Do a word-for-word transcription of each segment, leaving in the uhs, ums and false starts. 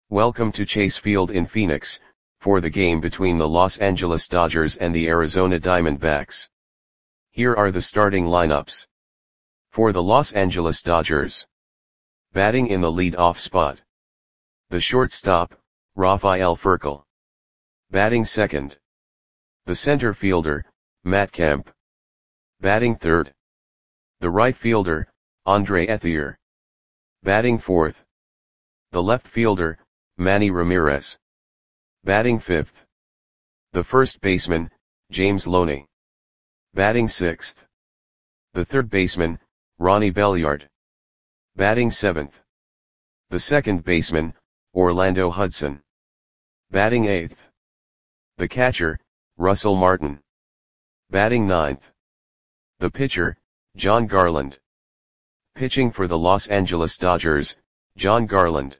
Welcome to Chase Field in Phoenix, for the game between the Los Angeles Dodgers and the Arizona Diamondbacks. Here are the starting lineups. For the Los Angeles Dodgers. Batting in the lead-off spot. The shortstop, Rafael Furcal. Batting second. The center fielder, Matt Kemp. Batting third. The right fielder, Andre Ethier. Batting fourth. The left fielder, Manny Ramirez. Batting fifth. The first baseman, James Loney. Batting sixth. The third baseman, Ronnie Belliard. Batting seventh. The second baseman, Orlando Hudson. Batting eighth. The catcher, Russell Martin. Batting ninth. The pitcher, Jon Garland. Pitching for the Los Angeles Dodgers, Jon Garland.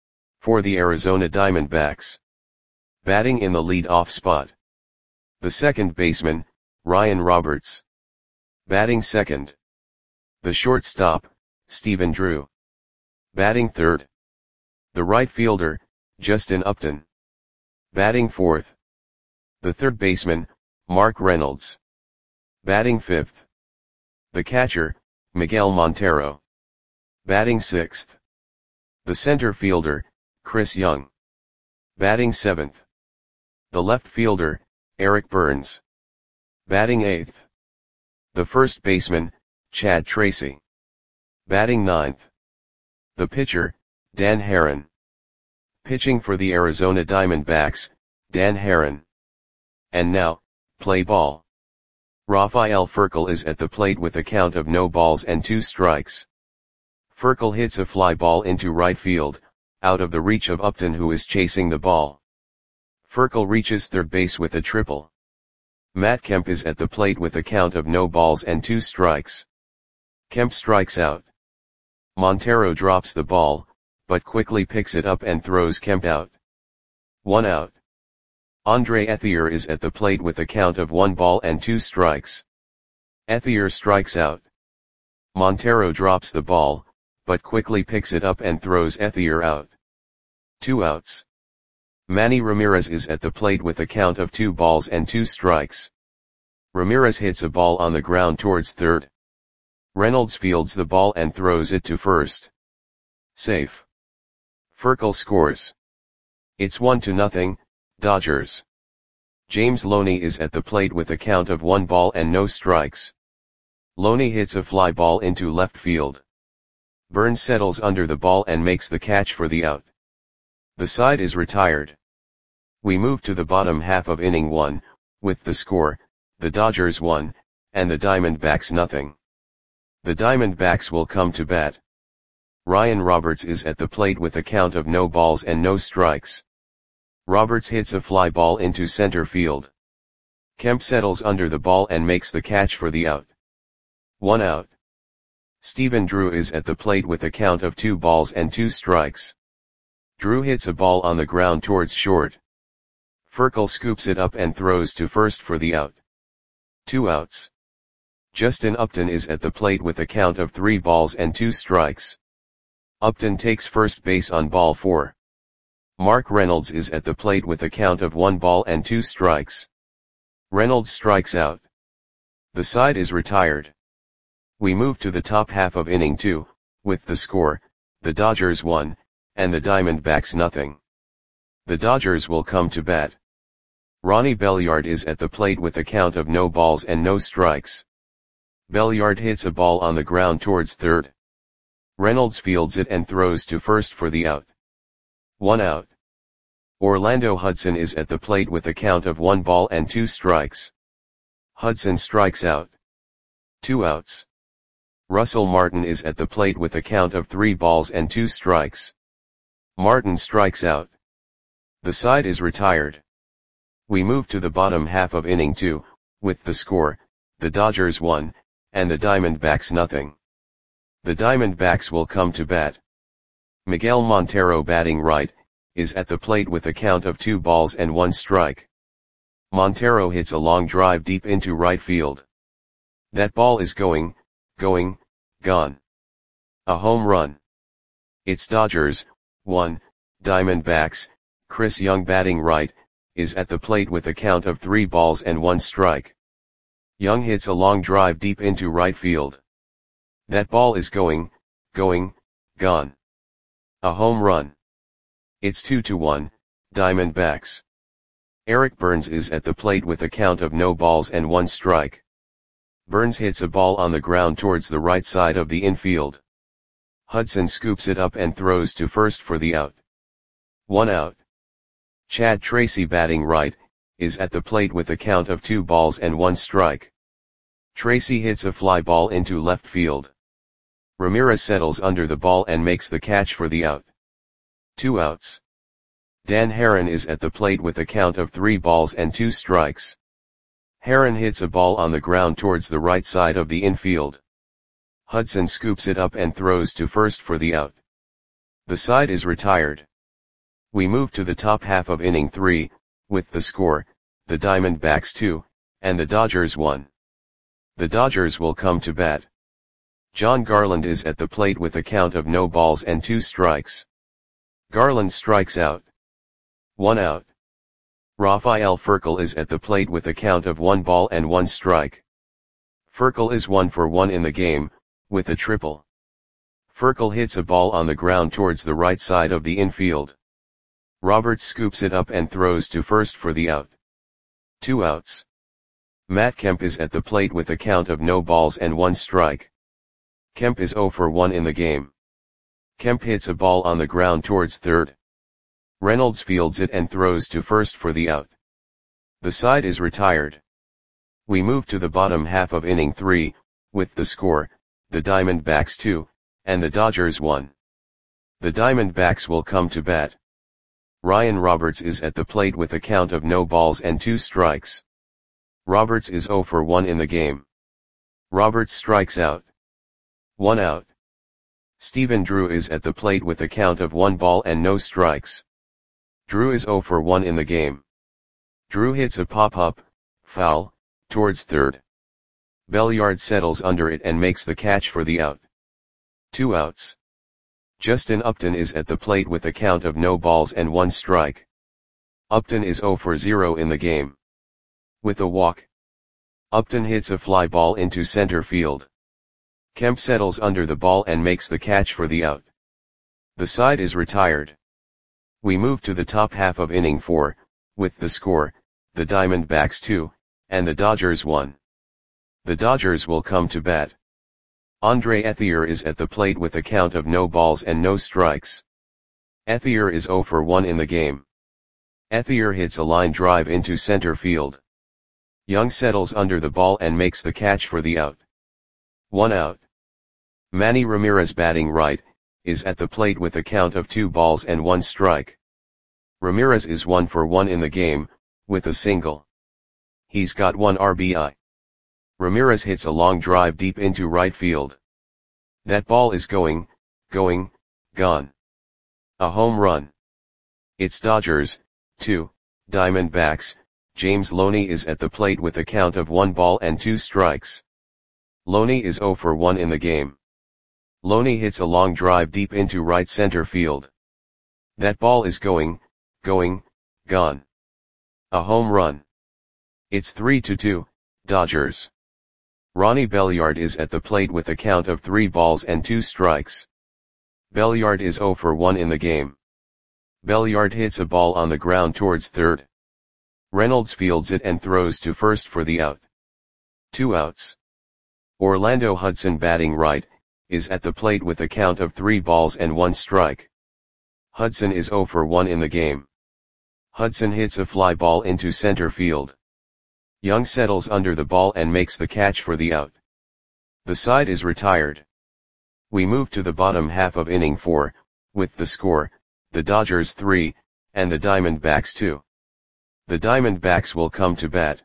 For the Arizona Diamondbacks. Batting in the lead-off spot. The second baseman, Ryan Roberts. Batting second. The shortstop, Stephen Drew. Batting third. The right fielder, Justin Upton. Batting fourth. The third baseman, Mark Reynolds. Batting fifth. The catcher, Miguel Montero. Batting sixth. The center fielder, Chris Young. Batting seventh. The left fielder, Eric Burns. Batting eighth. The first baseman, Chad Tracy. Batting ninth. The pitcher, Dan Haren. Pitching for the Arizona Diamondbacks, Dan Haren. And now, play ball. Rafael Furcal is at the plate with a count of no balls and two strikes. Furcal hits a fly ball into right field, out of the reach of Upton, who is chasing the ball. Furcal reaches third base with a triple. Matt Kemp is at the plate with a count of no balls and two strikes. Kemp strikes out. Montero drops the ball, but quickly picks it up and throws Kemp out. One out. Andre Ethier is at the plate with a count of one ball and two strikes. Ethier strikes out. Montero drops the ball, but quickly picks it up and throws Ethier out. Two outs. Manny Ramirez is at the plate with a count of two balls and two strikes. Ramirez hits a ball on the ground towards third. Reynolds fields the ball and throws it to first. Safe. Furcal scores. It's one to nothing, Dodgers. James Loney is at the plate with a count of one ball and no strikes. Loney hits a fly ball into left field. Burns settles under the ball and makes the catch for the out. The side is retired. We move to the bottom half of inning one, with the score, the Dodgers one, and the Diamondbacks nothing. The Diamondbacks will come to bat. Ryan Roberts is at the plate with a count of no balls and no strikes. Roberts hits a fly ball into center field. Kemp settles under the ball and makes the catch for the out. One out. Stephen Drew is at the plate with a count of two balls and two strikes. Drew hits a ball on the ground towards short. Furcal scoops it up and throws to first for the out. Two outs. Justin Upton is at the plate with a count of three balls and two strikes. Upton takes first base on ball four. Mark Reynolds is at the plate with a count of one ball and two strikes. Reynolds strikes out. The side is retired. We move to the top half of inning two, with the score, the Dodgers one, and the Diamondbacks nothing. The Dodgers will come to bat. Ronnie Belliard is at the plate with a count of no balls and no strikes. Belliard hits a ball on the ground towards third. Reynolds fields it and throws to first for the out. One out. Orlando Hudson is at the plate with a count of one ball and two strikes. Hudson strikes out. Two outs. Russell Martin is at the plate with a count of three balls and two strikes. Martin strikes out. The side is retired. We move to the bottom half of inning two, with the score, the Dodgers one, and the Diamondbacks nothing. The Diamondbacks will come to bat. Miguel Montero, batting right, is at the plate with a count of two balls and one strike. Montero hits a long drive deep into right field. That ball is going, going, gone. A home run. It's Dodgers, one, Diamondbacks, Chris Young batting right, is at the plate with a count of three balls and one strike. Young hits a long drive deep into right field. That ball is going, going, gone. A home run. It's two to one, Diamondbacks. Eric Burns is at the plate with a count of no balls and one strike. Burns hits a ball on the ground towards the right side of the infield. Hudson scoops it up and throws to first for the out. One out. Chad Tracy batting right, is at the plate with a count of two balls and one strike. Tracy hits a fly ball into left field. Ramirez settles under the ball and makes the catch for the out. Two outs. Dan Haren is at the plate with a count of three balls and two strikes. Haren hits a ball on the ground towards the right side of the infield. Hudson scoops it up and throws to first for the out. The side is retired. We move to the top half of inning three, with the score, the Diamondbacks two, and the Dodgers one. The Dodgers will come to bat. John Garland is at the plate with a count of no balls and two strikes. Garland strikes out. One out. Rafael Furcal is at the plate with a count of one ball and one strike. Furcal is one for one in the game, with a triple. Furcal hits a ball on the ground towards the right side of the infield. Roberts scoops it up and throws to first for the out. Two outs. Matt Kemp is at the plate with a count of no balls and one strike. Kemp is zero for one in the game. Kemp hits a ball on the ground towards third. Reynolds fields it and throws to first for the out. The side is retired. We move to the bottom half of inning three, with the score, the Diamondbacks two, and the Dodgers one. The Diamondbacks will come to bat. Ryan Roberts is at the plate with a count of no balls and two strikes. Roberts is zero for one in the game. Roberts strikes out. One out. Stephen Drew is at the plate with a count of one ball and no strikes. Drew is zero for one in the game. Drew hits a pop-up, foul, towards third. Belliard settles under it and makes the catch for the out. Two outs. Justin Upton is at the plate with a count of no balls and one strike. Upton is zero for zero in the game. With a walk. Upton hits a fly ball into center field. Kemp settles under the ball and makes the catch for the out. The side is retired. We move to the top half of inning four, with the score, the Diamondbacks two, and the Dodgers one. The Dodgers will come to bat. Andre Ethier is at the plate with a count of no balls and no strikes. Ethier is zero for one in the game. Ethier hits a line drive into center field. Young settles under the ball and makes the catch for the out. One out. Manny Ramirez batting right, is at the plate with a count of two balls and one strike. Ramirez is one for one in the game, with a single. He's got one R B I. Ramirez hits a long drive deep into right field. That ball is going, going, gone. A home run. It's Dodgers, two, Diamondbacks. James Loney is at the plate with a count of one ball and two strikes. Loney is zero for one in the game. Loney hits a long drive deep into right center field. That ball is going, going, gone. A home run. It's three to two, Dodgers. Ronnie Belliard is at the plate with a count of three balls and two strikes. Belliard is zero for one in the game. Belliard hits a ball on the ground towards third. Reynolds fields it and throws to first for the out. Two outs. Orlando Hudson batting right, is at the plate with a count of three balls and one strike. Hudson is zero for one in the game. Hudson hits a fly ball into center field. Young settles under the ball and makes the catch for the out. The side is retired. We move to the bottom half of inning four, with the score, the Dodgers three, and the Diamondbacks two. The Diamondbacks will come to bat.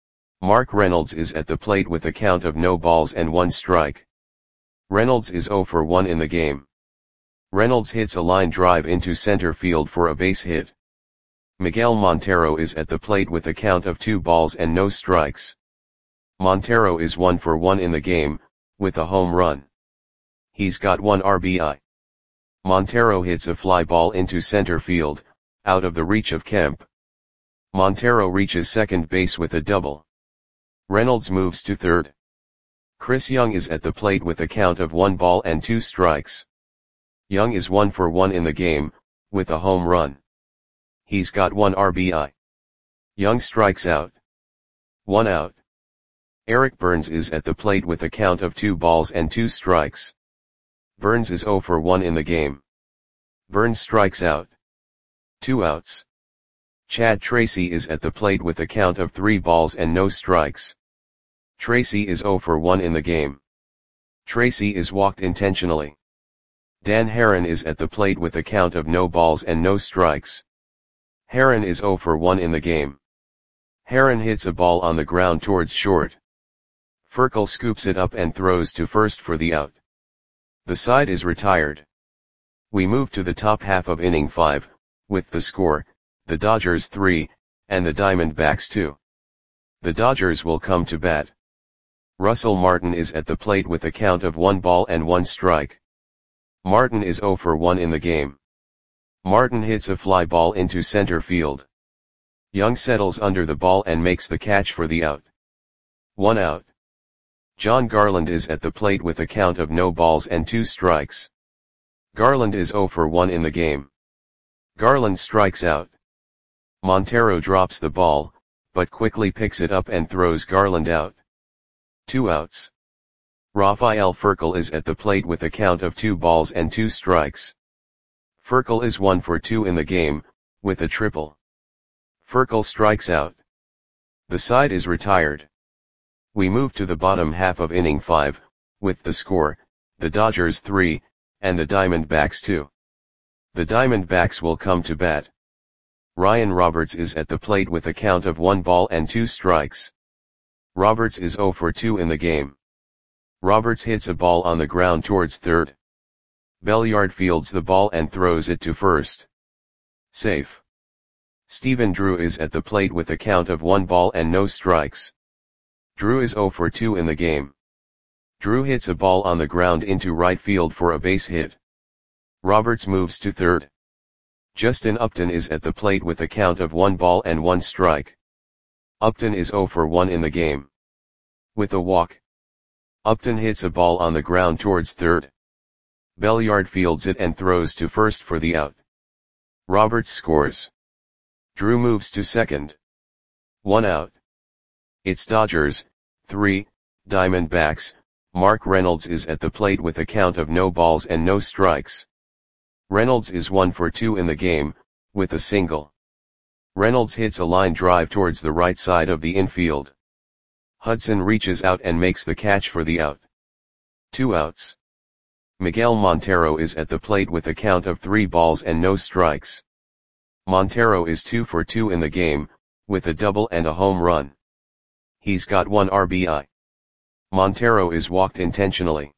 Mark Reynolds is at the plate with a count of no balls and one strike. Reynolds is zero for one in the game. Reynolds hits a line drive into center field for a base hit. Miguel Montero is at the plate with a count of two balls and no strikes. Montero is one for one in the game, with a home run. He's got one R B I. Montero hits a fly ball into center field, out of the reach of Kemp. Montero reaches second base with a double. Reynolds moves to third. Chris Young is at the plate with a count of one ball and two strikes. Young is one for one in the game, with a home run. He's got one R B I. Young strikes out. One out. Eric Burns is at the plate with a count of two balls and two strikes. Burns is zero for one in the game. Burns strikes out. Two outs. Chad Tracy is at the plate with a count of three balls and no strikes. Tracy is zero for one in the game. Tracy is walked intentionally. Dan Heron is at the plate with a count of no balls and no strikes. Heron is zero for one in the game. Heron hits a ball on the ground towards short. Furkel scoops it up and throws to first for the out. The side is retired. We move to the top half of inning five, with the score, the Dodgers three, and the Diamondbacks two. The Dodgers will come to bat. Russell Martin is at the plate with a count of one ball and one strike. Martin is zero for one in the game. Martin hits a fly ball into center field. Young settles under the ball and makes the catch for the out. One out. John Garland is at the plate with a count of no balls and two strikes. Garland is zero for one in the game. Garland strikes out. Montero drops the ball, but quickly picks it up and throws Garland out. Two outs. Rafael Furkel is at the plate with a count of two balls and two strikes. Furkel is one for two in the game, with a triple. Furkel strikes out. The side is retired. We move to the bottom half of inning five, with the score, the Dodgers three, and the Diamondbacks two. The Diamondbacks will come to bat. Ryan Roberts is at the plate with a count of one ball and two strikes. Roberts is zero for two in the game. Roberts hits a ball on the ground towards third. Belliard fields the ball and throws it to first. Safe. Stephen Drew is at the plate with a count of one ball and no strikes. Drew is zero for two in the game. Drew hits a ball on the ground into right field for a base hit. Roberts moves to third. Justin Upton is at the plate with a count of one ball and one strike. Upton is zero for one in the game. With a walk. Upton hits a ball on the ground towards third. Belliard fields it and throws to first for the out. Roberts scores. Drew moves to second. One out. It's Dodgers, three, Diamondbacks. Mark Reynolds is at the plate with a count of no balls and no strikes. Reynolds is one for two in the game, with a single. Reynolds hits a line drive towards the right side of the infield. Hudson reaches out and makes the catch for the out. Two outs. Miguel Montero is at the plate with a count of three balls and no strikes. Montero is two for two in the game, with a double and a home run. He's got one R B I. Montero is walked intentionally.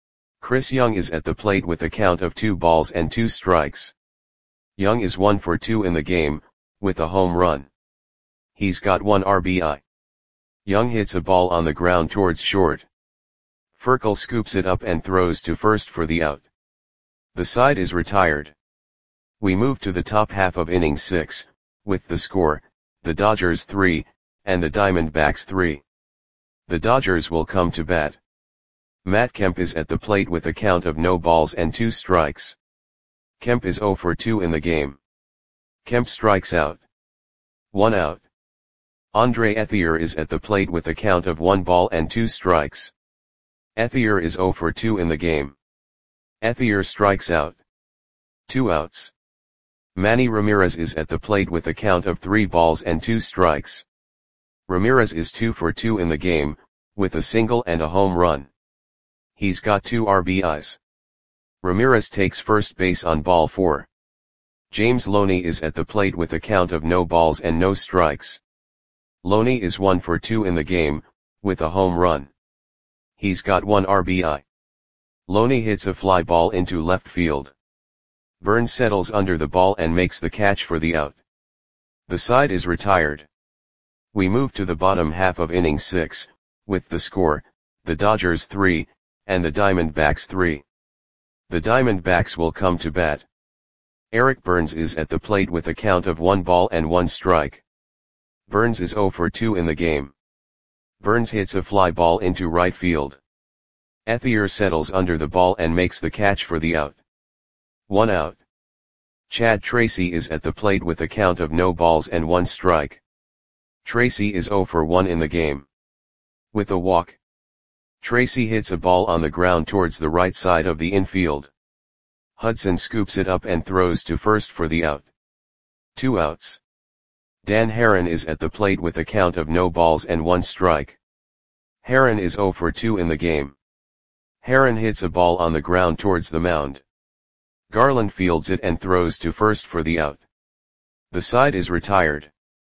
Chris Young is at the plate with a count of two balls and two strikes. Young is one for two in the game, with a home run. He's got one R B I. Young hits a ball on the ground towards short. Furkel scoops it up and throws to first for the out. The side is retired. We move to the top half of inning six, with the score, the Dodgers three, and the Diamondbacks three. The Dodgers will come to bat. Matt Kemp is at the plate with a count of no balls and two strikes. Kemp is zero for two in the game. Kemp strikes out. One out. Andre Ethier is at the plate with a count of one ball and two strikes. Ethier is zero for two in the game. Ethier strikes out. Two outs. Manny Ramirez is at the plate with a count of three balls and two strikes. Ramirez is two for two in the game, with a single and a home run. He's got two R B Is. Ramirez takes first base on ball four. James Loney is at the plate with a count of no balls and no strikes. Loney is one for two in the game, with a home run. He's got one R B I. Loney hits a fly ball into left field. Burns settles under the ball and makes the catch for the out. The side is retired. We move to the bottom half of inning six, with the score, the Dodgers three, and the Diamondbacks three. The Diamondbacks will come to bat. Eric Burns is at the plate with a count of one ball and one strike. Burns is oh for two in the game. Burns hits a fly ball into right field. Ethier settles under the ball and makes the catch for the out. One out. Chad Tracy is at the plate with a count of no balls and one strike. Tracy is oh for one in the game. With a walk. Tracy hits a ball on the ground towards the right side of the infield. Hudson scoops it up and throws to first for the out. Two outs. Dan Haren is at the plate with a count of no balls and one strike. Haren is oh for two in the game. Haren hits a ball on the ground towards the mound. Garland fields it and throws to first for the out. The side is retired.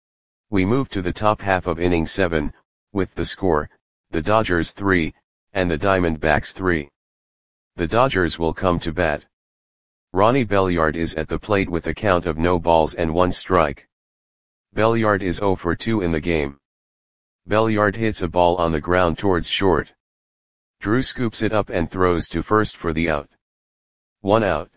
We move to the top half of inning seven, with the score, the Dodgers three, and the Diamondbacks three. The Dodgers will come to bat. Ronnie Belliard is at the plate with a count of no balls and one strike. Belliard is oh for two in the game. Belliard hits a ball on the ground towards short. Drew scoops it up and throws to first for the out. One out.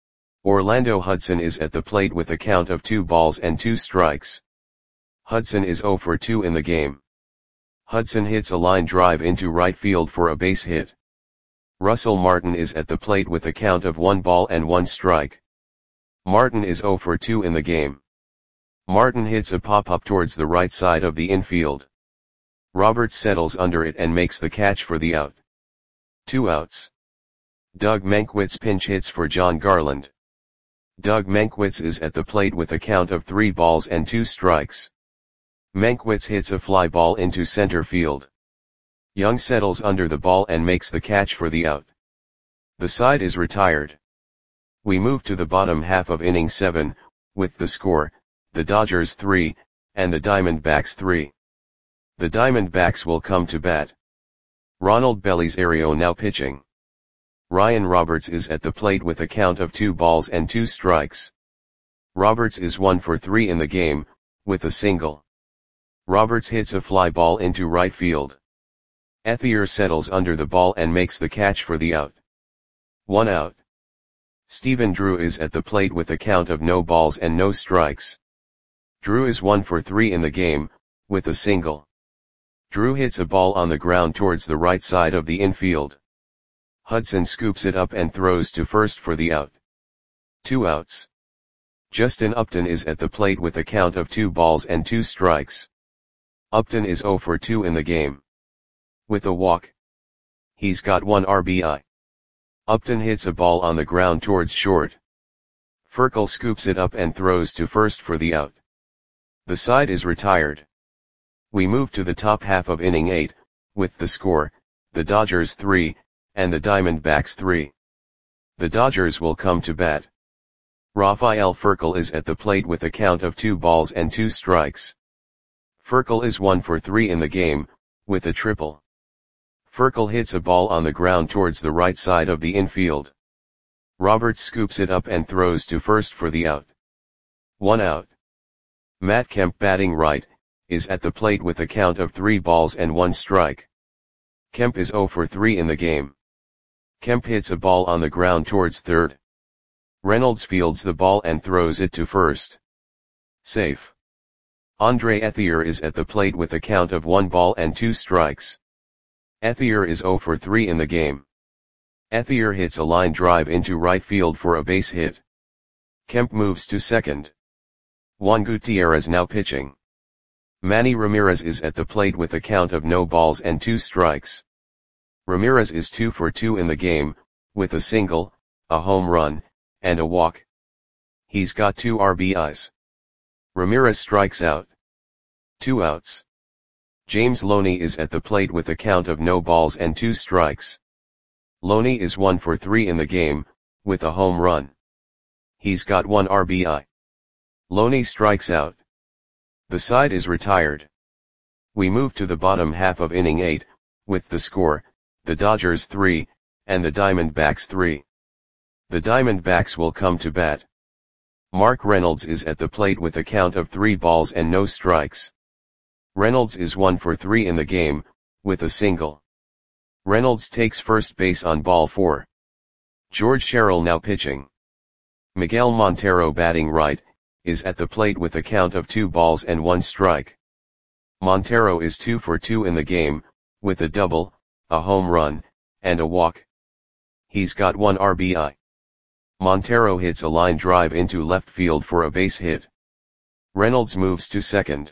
Orlando Hudson is at the plate with a count of two balls and two strikes. Hudson is oh for two in the game. Hudson hits a line drive into right field for a base hit. Russell Martin is at the plate with a count of one ball and one strike. Martin is oh for two in the game. Martin hits a pop-up towards the right side of the infield. Roberts settles under it and makes the catch for the out. Two outs. Doug Mankiewicz pinch hits for John Garland. Doug Mankiewicz is at the plate with a count of three balls and two strikes. Mankiewicz hits a fly ball into center field. Young settles under the ball and makes the catch for the out. The side is retired. We move to the bottom half of inning seven, with the score, the Dodgers three, and the Diamondbacks three. The Diamondbacks will come to bat. Ronald Belisario now pitching. Ryan Roberts is at the plate with a count of two balls and two strikes. Roberts is one for three in the game, with a single. Roberts hits a fly ball into right field. Ethier settles under the ball and makes the catch for the out. One out. Stephen Drew is at the plate with a count of no balls and no strikes. Drew is one for three in the game, with a single. Drew hits a ball on the ground towards the right side of the infield. Hudson scoops it up and throws to first for the out. Two outs. Justin Upton is at the plate with a count of two balls and two strikes. Upton is oh for two in the game. With a walk. He's got one R B I. Upton hits a ball on the ground towards short. Furkel scoops it up and throws to first for the out. The side is retired. We move to the top half of inning eight, with the score, the Dodgers three, and the Diamondbacks three. The Dodgers will come to bat. Rafael Furkel is at the plate with a count of two balls and two strikes. Furkel is one for three in the game, with a triple. Furkel hits a ball on the ground towards the right side of the infield. Roberts scoops it up and throws to first for the out. One out. Matt Kemp batting right, is at the plate with a count of three balls and one strike. Kemp is oh for three in the game. Kemp hits a ball on the ground towards third. Reynolds fields the ball and throws it to first. Safe. Andre Ethier is at the plate with a count of one ball and two strikes. Ethier is oh for three in the game. Ethier hits a line drive into right field for a base hit. Kemp moves to second. Juan Gutierrez now pitching. Manny Ramirez is at the plate with a count of no balls and two strikes. Ramirez is two for two in the game, with a single, a home run, and a walk. He's got two R B Is. Ramirez strikes out. Two outs. James Loney is at the plate with a count of no balls and two strikes. Loney is one for three in the game, with a home run. He's got one R B I. Loney strikes out. The side is retired. We move to the bottom half of inning eight, with the score, the Dodgers three, and the Diamondbacks three. The Diamondbacks will come to bat. Mark Reynolds is at the plate with a count of three balls and no strikes. Reynolds is one for three in the game, with a single. Reynolds takes first base on ball four. George Sherrill now pitching. Miguel Montero batting right, is at the plate with a count of two balls and one strike. Montero is two for two in the game, with a double, a home run, and a walk. He's got one R B I. Montero hits a line drive into left field for a base hit. Reynolds moves to second.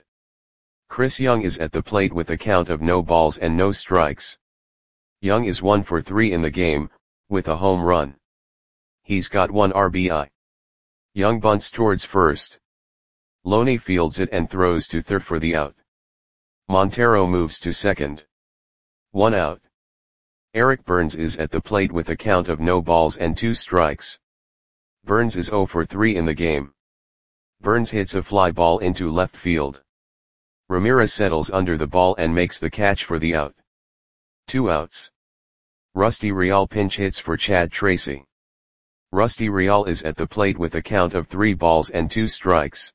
Chris Young is at the plate with a count of no balls and no strikes. Young is one for three in the game, with a home run. He's got one R B I. Young bunts towards first. Loney fields it and throws to third for the out. Montero moves to second. One out. Eric Burns is at the plate with a count of no balls and two strikes. Burns is zero for three in the game. Burns hits a fly ball into left field. Ramirez settles under the ball and makes the catch for the out. Two outs. Rusty Real pinch hits for Chad Tracy. Rusty Real is at the plate with a count of three balls and two strikes.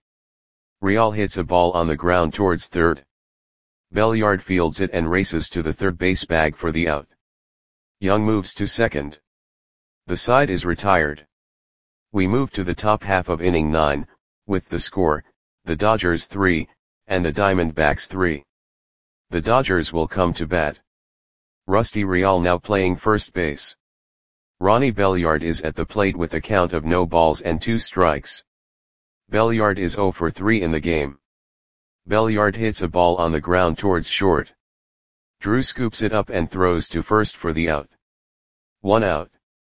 Real hits a ball on the ground towards third. Belliard fields it and races to the third base bag for the out. Young moves to second. The side is retired. We move to the top half of inning nine, with the score, the Dodgers three, and the Diamondbacks three. The Dodgers will come to bat. Rusty Real now playing first base. Ronnie Belliard is at the plate with a count of no balls and two strikes. Belliard is zero for three in the game. Belliard hits a ball on the ground towards short. Drew scoops it up and throws to first for the out. One out.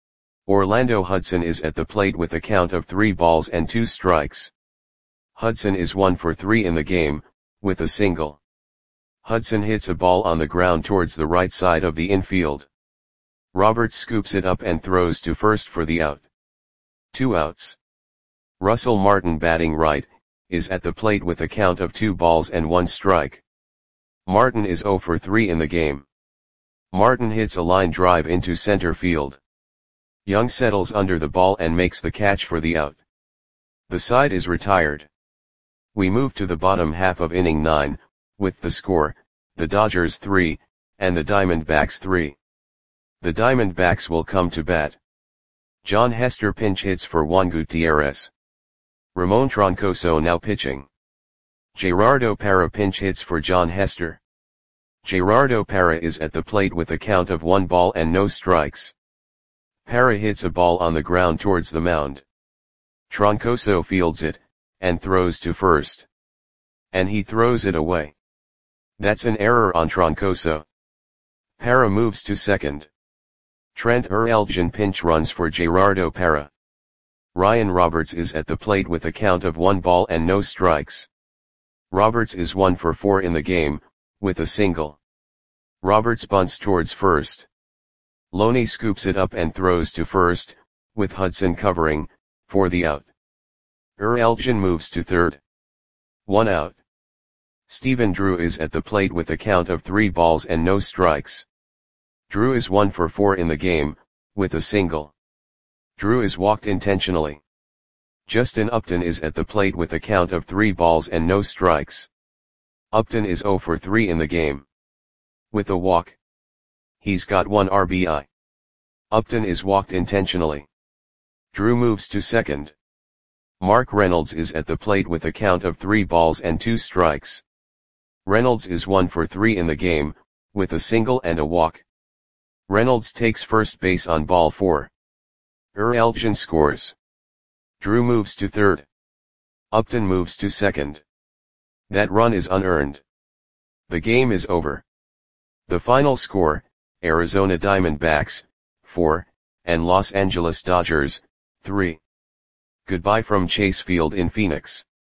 Orlando Hudson is at the plate with a count of three balls and two strikes. Hudson is one for three in the game, with a single. Hudson hits a ball on the ground towards the right side of the infield. Roberts scoops it up and throws to first for the out. Two outs. Russell Martin batting right, is at the plate with a count of two balls and one strike. Martin is zero for three in the game. Martin hits a line drive into center field. Young settles under the ball and makes the catch for the out. The side is retired. We move to the bottom half of inning nine, with the score, the Dodgers three, and the Diamondbacks three. The Diamondbacks will come to bat. John Hester pinch hits for Juan Gutierrez. Ramon Troncoso now pitching. Gerardo Parra pinch hits for John Hester. Gerardo Parra is at the plate with a count of one ball and no strikes. Parra hits a ball on the ground towards the mound. Troncoso fields it, and throws to first. And he throws it away. That's an error on Troncoso. Parra moves to second. Trent Ereljan pinch runs for Gerardo Parra. Ryan Roberts is at the plate with a count of one ball and no strikes. Roberts is one for four in the game, with a single. Roberts bunts towards first. Loney scoops it up and throws to first, with Hudson covering, for the out. Ereljan moves to third. One out. Stephen Drew is at the plate with a count of three balls and no strikes. Drew is one for four in the game, with a single. Drew is walked intentionally. Justin Upton is at the plate with a count of three balls and no strikes. Upton is zero for three in the game. With a walk. He's got one R B I. Upton is walked intentionally. Drew moves to second. Mark Reynolds is at the plate with a count of three balls and two strikes. Reynolds is one for three in the game, with a single and a walk. Reynolds takes first base on ball four. Ereljan scores. Drew moves to third. Upton moves to second. That run is unearned. The game is over. The final score, Arizona Diamondbacks, four, and Los Angeles Dodgers, three. Goodbye from Chase Field in Phoenix.